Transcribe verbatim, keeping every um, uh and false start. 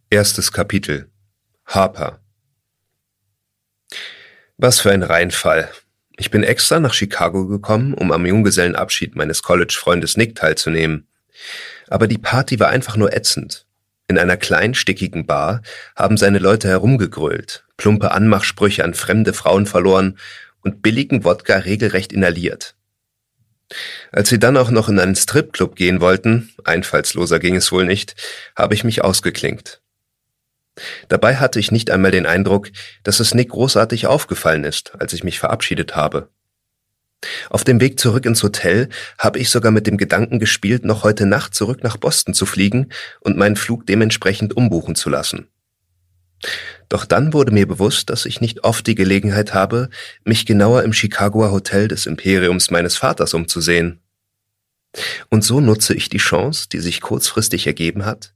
Erstes Kapitel. Harper. Was für ein Reinfall. Ich bin extra nach Chicago gekommen, um am Junggesellenabschied meines College-Freundes Nick teilzunehmen. Aber die Party war einfach nur ätzend. In einer kleinen, stickigen Bar haben seine Leute herumgegrölt, plumpe Anmachsprüche an fremde Frauen verloren und billigen Wodka regelrecht inhaliert. Als sie dann auch noch in einen Stripclub gehen wollten, einfallsloser ging es wohl nicht, habe ich mich ausgeklinkt. Dabei hatte ich nicht einmal den Eindruck, dass es Nick großartig aufgefallen ist, als ich mich verabschiedet habe. Auf dem Weg zurück ins Hotel habe ich sogar mit dem Gedanken gespielt, noch heute Nacht zurück nach Boston zu fliegen und meinen Flug dementsprechend umbuchen zu lassen. Doch dann wurde mir bewusst, dass ich nicht oft die Gelegenheit habe, mich genauer im Chicagoer Hotel des Imperiums meines Vaters umzusehen. Und so nutze ich die Chance, die sich kurzfristig ergeben hat,